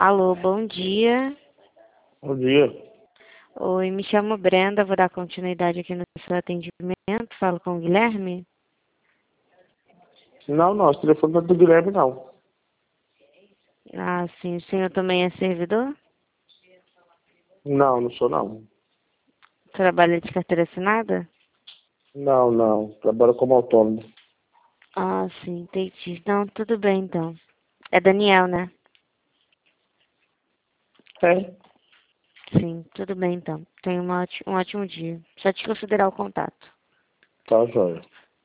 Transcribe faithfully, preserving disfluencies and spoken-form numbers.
Alô, bom dia. Bom dia. Oi, me chamo Brenda, vou dar continuidade aqui no seu atendimento. Falo com o Guilherme? Não, não, esse telefone não é do Guilherme, não. Ah, sim. O senhor também é servidor? Não, não sou, não. Trabalha de carteira assinada? Não, não. Trabalho como autônomo. Ah, sim, entendi. Não, tudo bem então. É Daniel, né? É. Sim, tudo bem então. Tenha uma óti- um ótimo dia. Só te considerar o contato. Tá, joia.